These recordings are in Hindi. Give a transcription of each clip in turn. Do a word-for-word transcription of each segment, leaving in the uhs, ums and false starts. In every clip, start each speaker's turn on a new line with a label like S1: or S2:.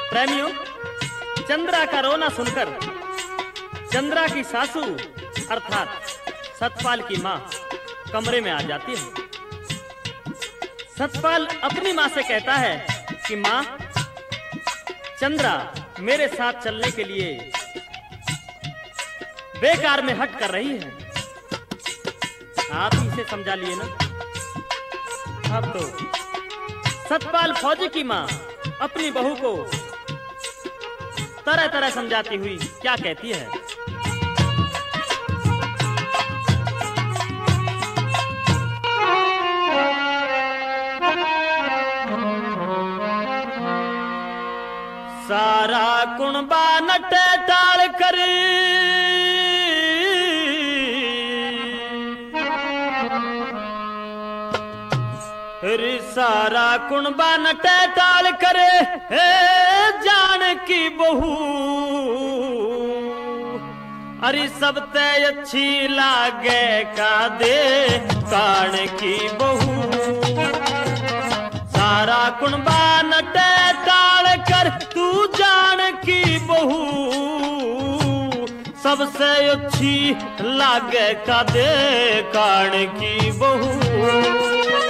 S1: प्रेमियों, चंद्रा का रोना सुनकर चंद्रा की सासू अर्थात सतपाल की माँ कमरे में आ जाती है। सतपाल अपनी माँ से कहता है कि माँ, चंद्रा मेरे साथ चलने के लिए बेकार में हट कर रही है, आप ही इसे समझा लिए ना। अब तो सतपाल फौजी की माँ अपनी बहू को तरह तरह समझाती हुई क्या कहती है। सारा कुणबा नटे टाल कर रे, सारा कुणबा नटे टाल करे जान की बहू, अरे सब ते अच्छी लागे का दे कान की बहू। सारा कुणबा नटे टाल कर तू जान की बहू, सबसे अच्छी लागे का दे कान की बहू।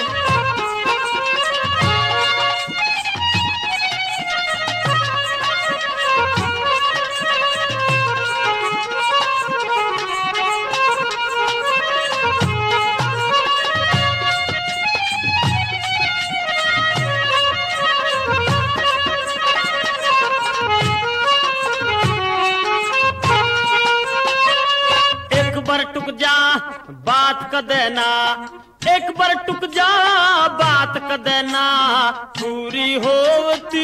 S1: टुक जा बात क देना, एक बार टुक जा बात क देना, पूरी होती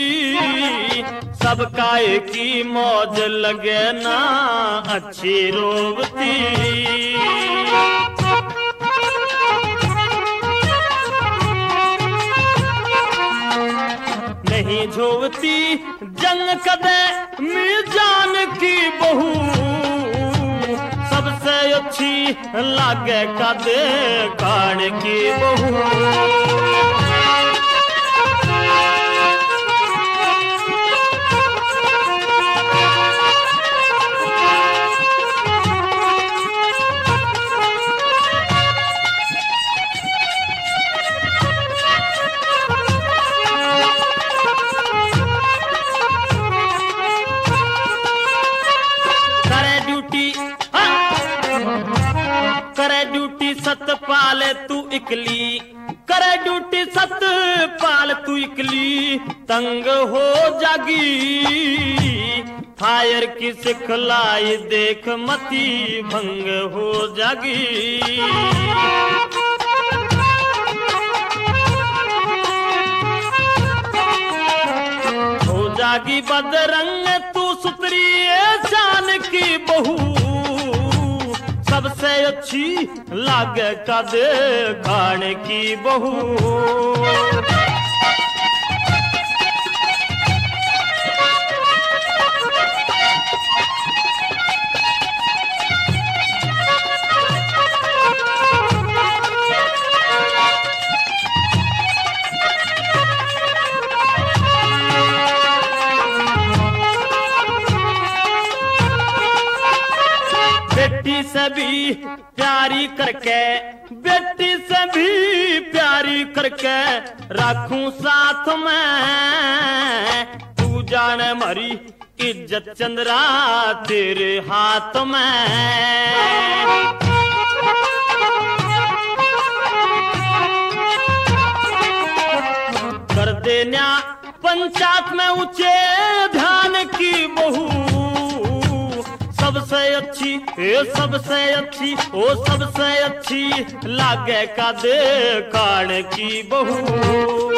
S1: सबका एक ही मौज लगे ना, अच्छी रोवती। नहीं झोवती जंग कदे मिल जान की बहू, सबसे अच्छी लागे का दे कान की बहू। करे ड्यूटी सतपाल तू इकली, करे ड्यूटी सतपाल तू इकली, तंग हो जागी फायर की सिखलाई देख मती भंग हो जागी। हो जागी बदरंग तू सुतरी शान की बहू, सबसे अच्छी लागे का दे कान की बहू। बेटी से भी प्यारी करके, बेटी से भी प्यारी करके राखूं साथ में, तू जाने मरी इज्जत चंद्रा तेरे हाथ में। कर देना पंचायत में ऊंचे ध्यान की बहू, सबसे अच्छी ए सबसे अच्छी ओ सबसे अच्छी लागे का दे कान की बहू।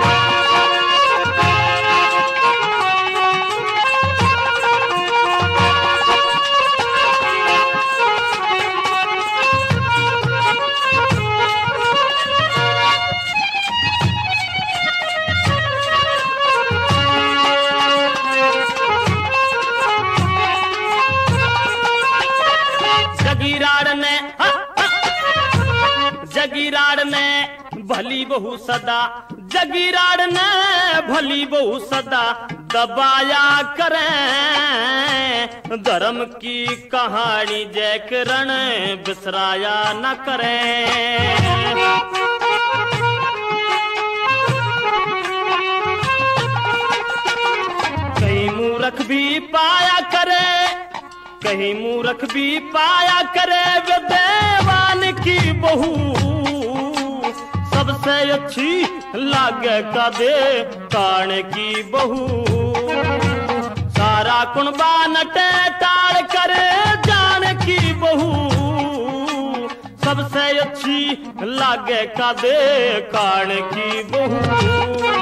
S1: जगीराड़ ने जगीराड़ ने भली बहु सदा, जगीराड़ ने भली बहु सदा दबाया करें, धर्म की कहानी जैकरण बिसराया न करें। कहीं मूर्ख भी पाया करे, कहीं मूर्ख भी पाया करे वे देवान की बहू, सबसे अच्छी लागे का दे ताण की बहू। सारा कुणबा नटे टाड़ करे जान की बहू, सबसे अच्छी लागे का दे कान की बहू।